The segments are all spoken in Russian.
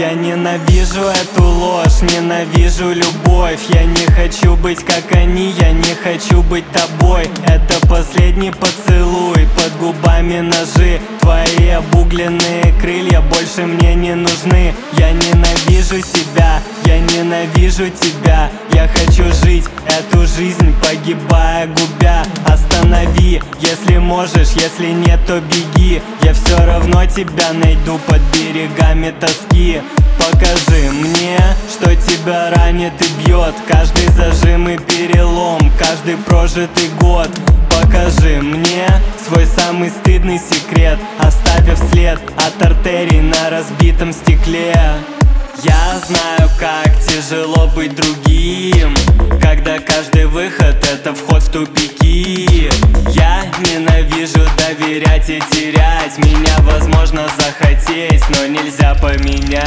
Я ненавижу эту ложь, ненавижу любовь. Я не хочу быть как они, я не хочу быть тобой. Это последний поцелуй, под губами ножи. Твои обугленные крылья больше мне не нужны. Я ненавижу себя, я ненавижу тебя. Я хочу жить эту жизнь, погибая, губя. Останови, если можешь, если нет, то беги. Я все равно тебя найду под берегами тоски. Покажи мне, что тебя ранит и бьет каждый зажим и перелом, каждый прожитый год. Покажи мне свой самый стыдный секрет, оставив след от артерий на разбитом стекле. Я знаю, как тяжело быть другим, когда каждый выход — это вход в тупики. Я ненавижу доверять и терять. Меня возможно захотеть, но нельзя поменять.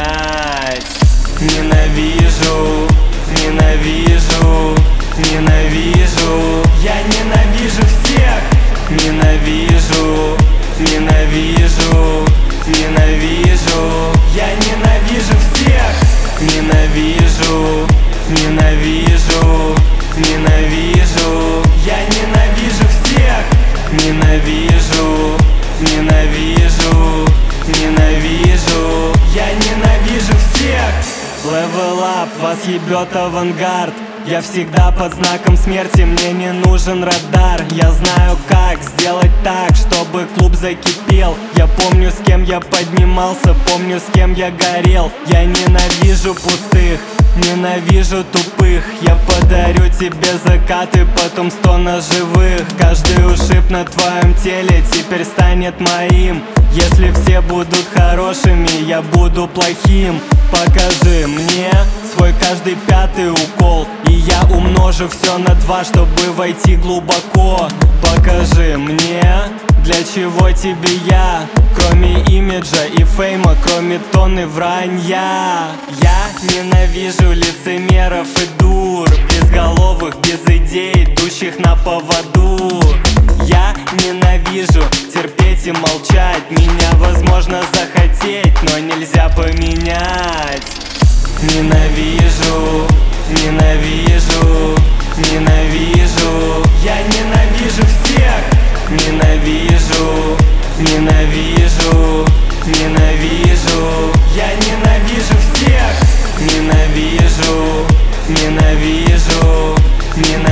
Ненавижу, ненавижу, ненавижу. Я ненавижу всех. Ненавижу, ненавижу, ненавижу. Я ненавижу всех. Ненавижу, ненавижу, ненавижу. Я ненавижу всех. Ненавижу, ненавижу, ненавижу. Я ненавижу всех. Level up, вас ебет авангард. Я всегда под знаком смерти, мне не нужен радар. Я знаю, как сделать так, чтобы клуб закипел. Я помню, с кем я поднимался, помню, с кем я горел. Я ненавижу пустых, ненавижу тупых. Я подарю тебе закаты, потом 100 живых. Каждый ушиб на твоем теле теперь станет моим. Если все будут хорошими, я буду плохим. Покажи мне свой каждый пятый укол, и я умножу все на 2, чтобы войти глубоко. Покажи мне, для чего тебе я, кроме имиджа и фейма, кроме тонны вранья. Я ненавижу лицемеров и дур, безголовых, без идей, идущих на поводу. Я ненавижу терпеть и молчать. Меня возможно захотеть, но нельзя поменять. Ненавижу, ненавижу, ненавижу. Я ненавижу всех. Ненавижу, ненавижу, ненавижу. Я ненавижу всех. Ненавижу, ненавижу, ненавижу.